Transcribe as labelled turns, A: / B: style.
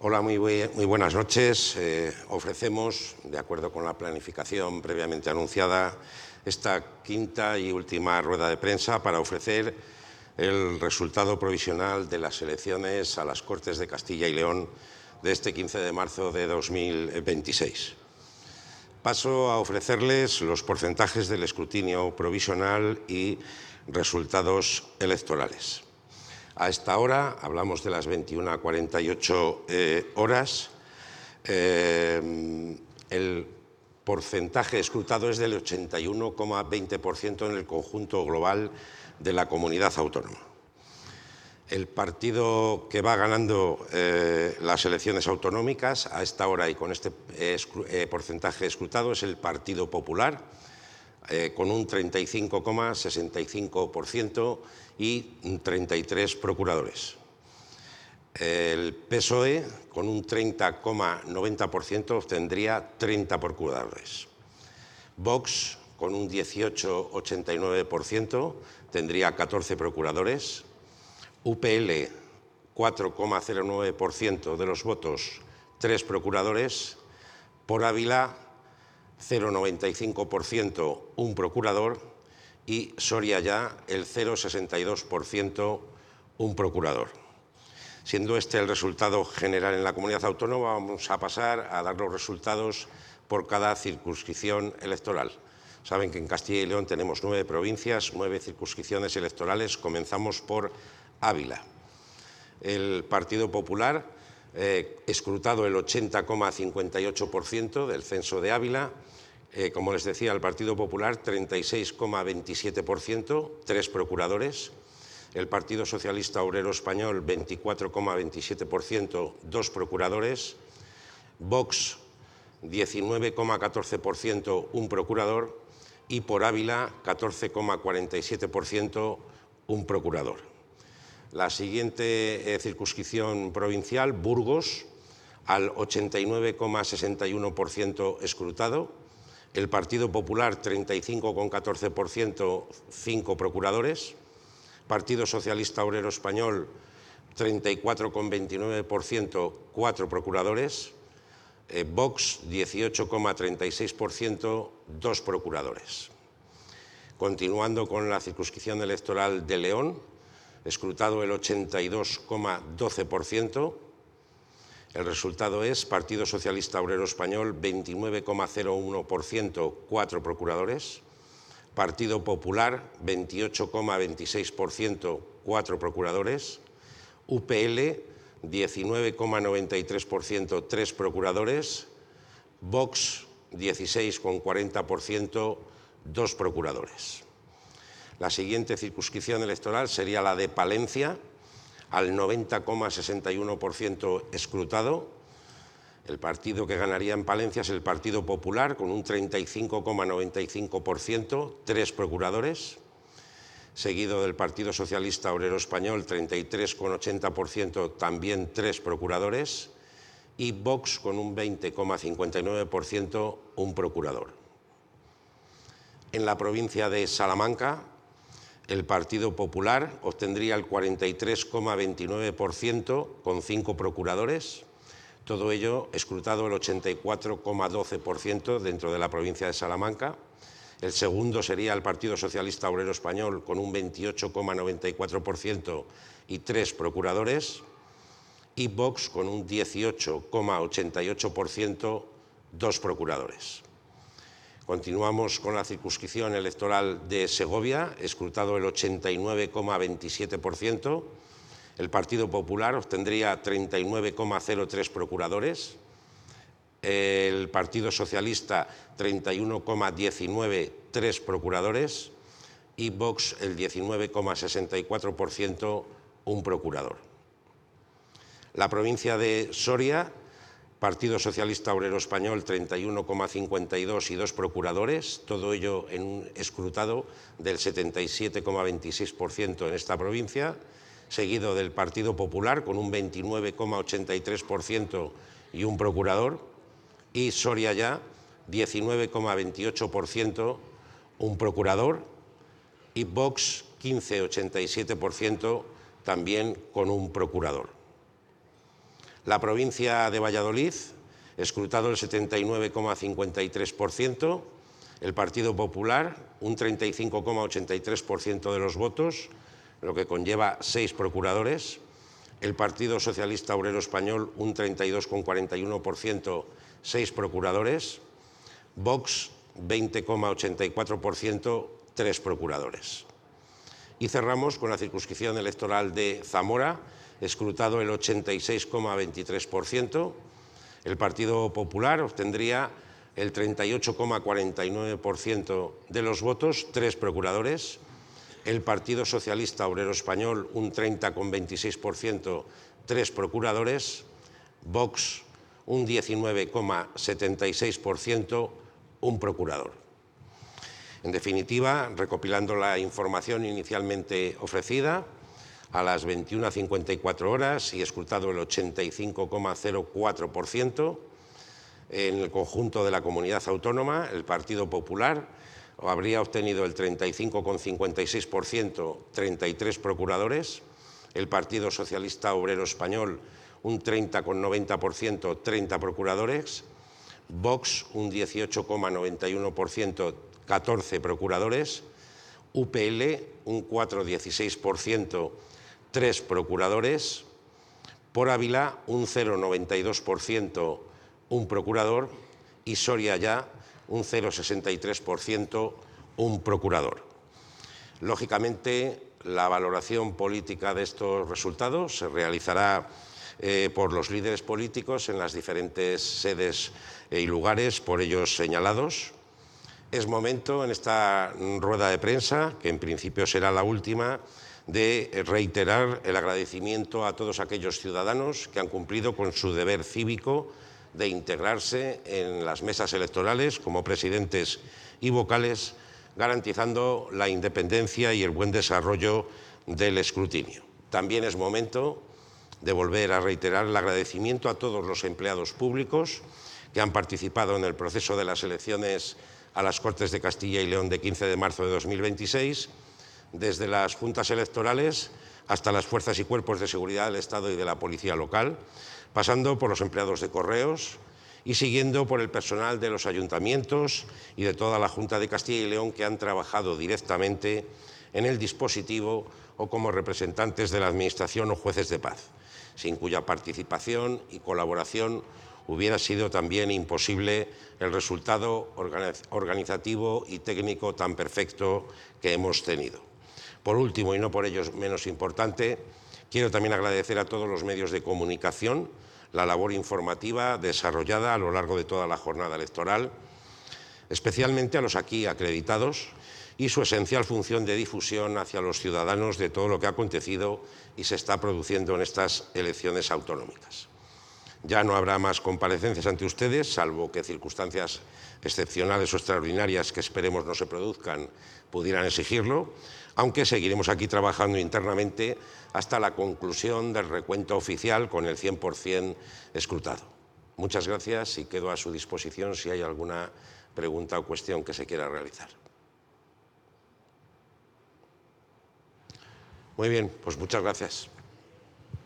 A: Hola, muy buenas noches. Ofrecemos, de acuerdo con la planificación previamente anunciada, esta quinta y última rueda de prensa para ofrecer el resultado provisional de las elecciones a las Cortes de Castilla y León de este 15 de marzo de 2026. Paso a ofrecerles los porcentajes del escrutinio provisional y resultados electorales. A esta hora, hablamos de las 21:48 horas, el porcentaje escrutado es del 81,20% en el conjunto global de la comunidad autónoma. El partido que va ganando las elecciones autonómicas a esta hora y con este porcentaje escrutado es el Partido Popular, con un 35,65% y 33 procuradores. El PSOE, con un 30,90%, obtendría 30 procuradores. Vox, con un 18,89%, tendría 14 procuradores. UPL, 4,09% de los votos, 3 procuradores. Por Ávila, 0,95%, un procurador, y Soria Ya, el 0,62%, un procurador. Siendo este el resultado general en la comunidad autónoma, vamos a pasar a dar los resultados por cada circunscripción electoral. Saben que en Castilla y León tenemos 9 provincias, 9 circunscripciones electorales. Comenzamos por Ávila. El Partido Popular, escrutado el 80,58% del censo de Ávila. Como les decía, el Partido Popular, 36,27%, 3 procuradores. El Partido Socialista Obrero Español, 24,27%, 2 procuradores. Vox, 19,14%, un procurador. Y por Ávila, 14,47%, un procurador. La siguiente circunscripción provincial, Burgos, al 89,61% escrutado. El Partido Popular, 35,14%, 5 procuradores. Partido Socialista Obrero Español, 34,29%, 4 procuradores. Vox, 18,36%, 2 procuradores. Continuando con la circunscripción electoral de León, escrutado el 82,12%. El resultado es Partido Socialista Obrero Español, 29,01%, 4 procuradores. Partido Popular, 28,26%, 4 procuradores. UPL, 19,93%, 3 procuradores. Vox, 16,40%, 2 procuradores. La siguiente circunscripción electoral sería la de Palencia, al 90,61% escrutado. El partido que ganaría en Palencia es el Partido Popular, con un 35,95%, 3 procuradores. Seguido del Partido Socialista Obrero Español, 33,80%, también 3 procuradores. Y Vox, con un 20,59%, un procurador. En la provincia de Salamanca, el Partido Popular obtendría el 43,29%, con 5 procuradores. Todo ello escrutado el 84,12% dentro de la provincia de Salamanca. El segundo sería el Partido Socialista Obrero Español, con un 28,94% y 3 procuradores. Y Vox, con un 18,88%, 2 procuradores. Continuamos con la circunscripción electoral de Segovia, escrutado el 89,27%. El Partido Popular obtendría 39,03 procuradores. El Partido Socialista, 31,19, 3 procuradores. Y Vox, el 19,64%, un procurador. La provincia de Soria, Partido Socialista Obrero Español, 31,52 y 2 procuradores, todo ello en un escrutado del 77,26% en esta provincia, seguido del Partido Popular con un 29,83% y un procurador, y Soria Ya, 19,28%, un procurador, y Vox, 15,87%, también con un procurador. La provincia de Valladolid, escrutado el 79,53%, el Partido Popular, un 35,83% de los votos, lo que conlleva 6 procuradores. El Partido Socialista Obrero Español, un 32,41%, 6 procuradores. Vox, 20,84%, 3 procuradores. Y cerramos con la circunscripción electoral de Zamora, escrutado el 86,23%. El Partido Popular obtendría el 38,49% de los votos, 3 procuradores. El Partido Socialista Obrero Español, un 30,26%, 3 procuradores. Vox, un 19,76%, un procurador. En definitiva, recopilando la información inicialmente ofrecida, a las 21:54 horas y escrutado el 85,04%, en el conjunto de la comunidad autónoma, el Partido Popular habría obtenido el 35,56%, 33 procuradores, el Partido Socialista Obrero Español un 30,90%, 30 procuradores, Vox un 18,91%, 14 procuradores, UPL un 4,16%, 3 procuradores, Por Ávila un 0,92%, un procurador, y Soria ya un 0,63%, un procurador. Lógicamente, la valoración política de estos resultados se realizará por los líderes políticos en las diferentes sedes y lugares por ellos señalados. Es momento, en esta rueda de prensa, que en principio será la última, de reiterar el agradecimiento a todos aquellos ciudadanos que han cumplido con su deber cívico de integrarse en las mesas electorales como presidentes y vocales, garantizando la independencia y el buen desarrollo del escrutinio. También es momento de volver a reiterar el agradecimiento a todos los empleados públicos que han participado en el proceso de las elecciones a las Cortes de Castilla y León de 15 de marzo de 2026, desde las juntas electorales hasta las fuerzas y cuerpos de seguridad del Estado y de la policía local, pasando por los empleados de correos y siguiendo por el personal de los ayuntamientos y de toda la Junta de Castilla y León que han trabajado directamente en el dispositivo o como representantes de la Administración o jueces de paz, sin cuya participación y colaboración hubiera sido también imposible el resultado organizativo y técnico tan perfecto que hemos tenido. Por último, y no por ello menos importante, quiero también agradecer a todos los medios de comunicación la labor informativa desarrollada a lo largo de toda la jornada electoral, especialmente a los aquí acreditados, y su esencial función de difusión hacia los ciudadanos de todo lo que ha acontecido y se está produciendo en estas elecciones autonómicas. Ya no habrá más comparecencias ante ustedes, salvo que circunstancias excepcionales o extraordinarias que esperemos no se produzcan pudieran exigirlo, aunque seguiremos aquí trabajando internamente hasta la conclusión del recuento oficial con el 100% escrutado. Muchas gracias y quedo a su disposición si hay alguna pregunta o cuestión que se quiera realizar. Muy bien, pues muchas gracias.